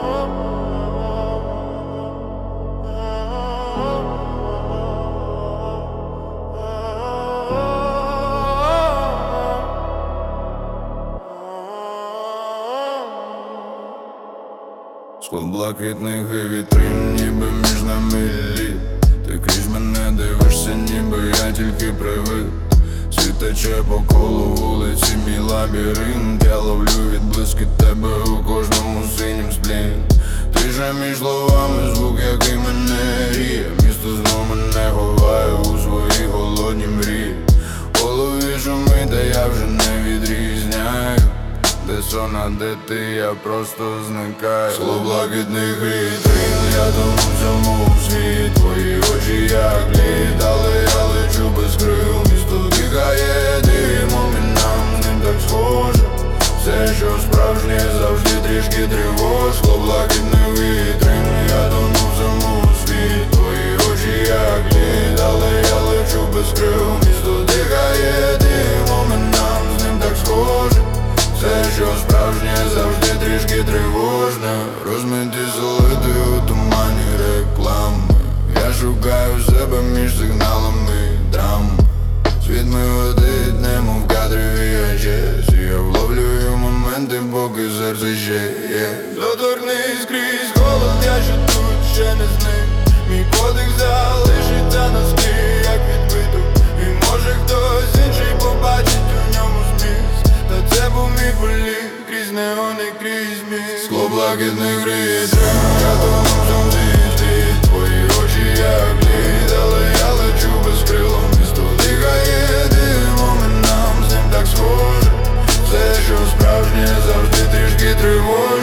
Склон блакитних і вітрин, ніби між нами лід. Ти крізь мене дивишся, ніби я тільки привид. Світ тече по колу вулиці, мій лабіринт. Я ловлю відблиски тебе у кожному синім сплін. Ти же між словами звук, який мене гріє. Місто знов мене ховає у свої голодні мрії. В голові шумить, та я вже не відрізняю, де сон, а де ти, я просто зникаю. Скло блакитних вітрин, я тону в цьому світ. Твої очі як лід, але я лечу без крил. Місто дихає димом і нам з ним так схоже. Все, що справжнє, завжди трішки тривож. Скло блакитних вітрин, я тону в цьому світ. Твої очі як лід, але я лечу без крил. Місто дихає димом і нам з ним так схоже. Все, що справжнє, завжди трішки тривожне. Розмиті солити у тумані реклами. Я шукаю себе між сигналами драм. Світ ми водить, немов кадри VHS. Я вловлюю моменти, поки серце ще є. Доторкнись крізь холод, я ще тут, ще не зник. Мій подих залишиться на склі, як відбиток. І може хтось інший побачить у ньому зміст. Та це був мій політ, крізь неони, крізь міст. Скло блакитних вітрин, я тону в цьому світі. Твої очі як лід, але я лечу без крил. Місто дихає димом і нам з ним так схоже. Все, що справжнє, завжди трішки тривожне.